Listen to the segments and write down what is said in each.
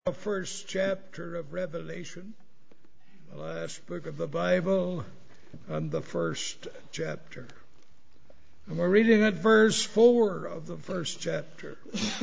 The first chapter of Revelation, the last book of the Bible, and the first chapter. And we're reading at verse 4 of the first chapter.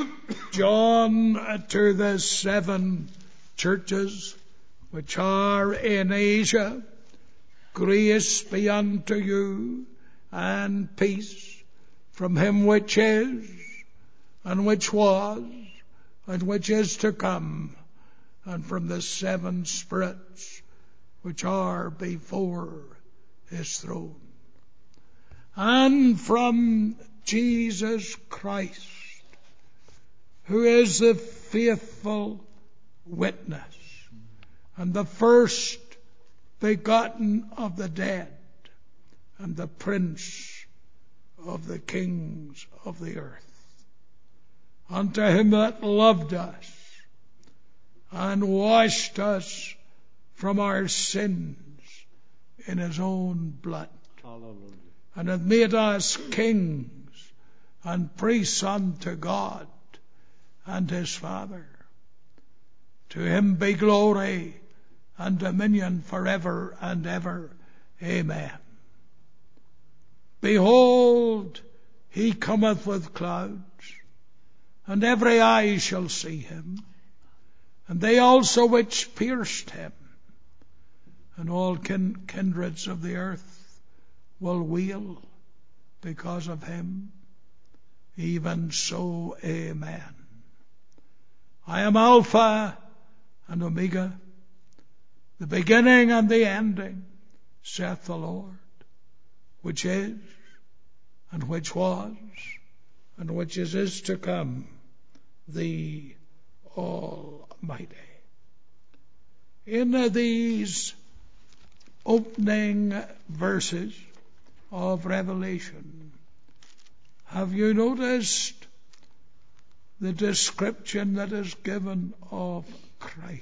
John to the 7 churches which are in Asia, grace be unto you, and peace from him which is, and which was, and which is to come, and from the 7 spirits which are before his throne, and from Jesus Christ, who is the faithful witness, and the first begotten of the dead, and the Prince of the kings of the earth. Unto him that loved us, and washed us from our sins in his own blood, Hallelujah. and hath made us kings and priests unto God and his Father. To him be glory and dominion forever and ever. Amen. Behold, he cometh with clouds, and every eye shall see him, and they also which pierced him, and all kindreds of the earth will wail because of him. Even so, amen. I am Alpha and Omega, the beginning and the ending, saith the Lord, which is, and which was, and which is to come, the Almighty. In these opening verses of Revelation, have you noticed the description that is given of Christ?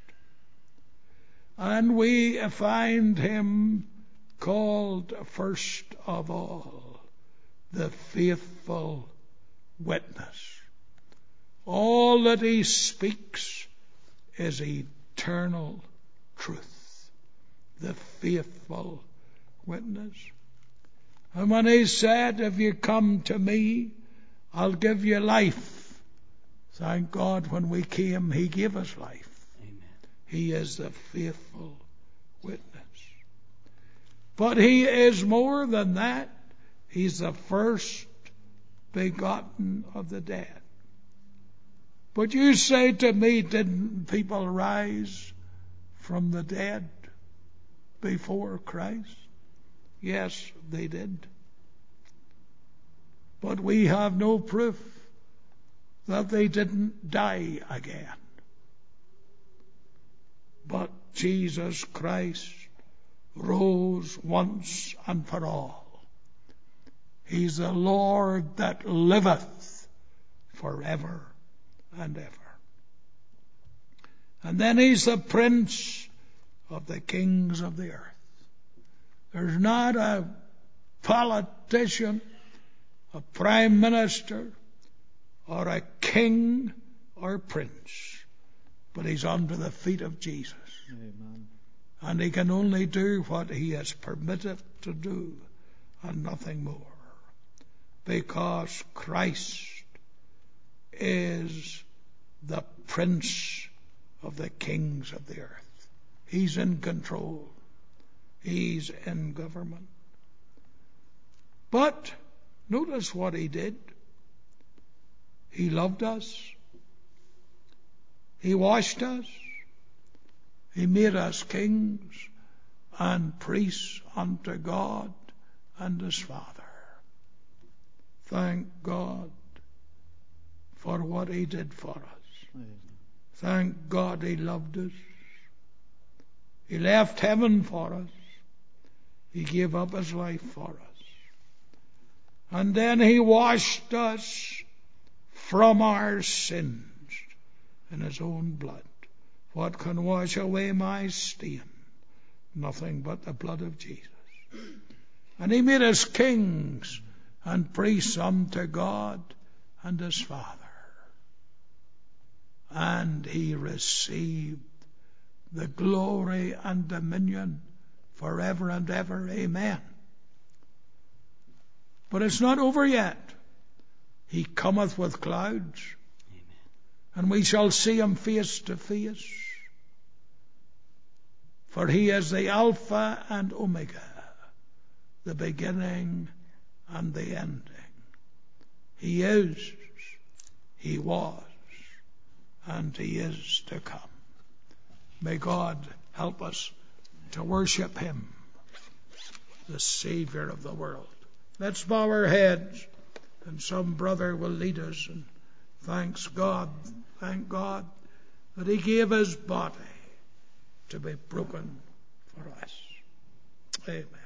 And we find him called first of all the faithful witness. All that he speaks is eternal truth. The faithful witness. And when he said, if you come to me, I'll give you life. Thank God when we came, he gave us life. Amen. He is the faithful witness. But he is more than that. He's the first begotten of the dead. But you say to me, didn't people rise from the dead before Christ? Yes, they did. But we have no proof that they didn't die again. But Jesus Christ rose once and for all. He's the Lord that liveth forever and ever. And then he's the Prince of the kings of the earth. There's not a politician, a prime minister, or a king or prince, but he's under the feet of Jesus. Amen. And he can only do what he is permitted to do and nothing more. Because Christ is the Prince of the kings of the earth. He's in control. He's in government. But notice what he did. He loved us. He washed us. He made us kings and priests unto God and his Father. Thank God for what he did for us. Amen. Thank God he loved us. He left heaven for us. He gave up his life for us. And then he washed us from our sins in his own blood. What can wash away my stain? Nothing but the blood of Jesus. And he made us kings and priests unto God and his Father. and he received the glory and dominion forever and ever. Amen. But it's not over yet. He cometh with clouds, amen, and we shall see him face to face. For he is the Alpha and Omega, the beginning and the ending. He is, he was, and he is to come. May God help us to worship him, the Savior of the world. Let's bow our heads, and some brother will lead us. And thank God that he gave his body to be broken for us. Amen.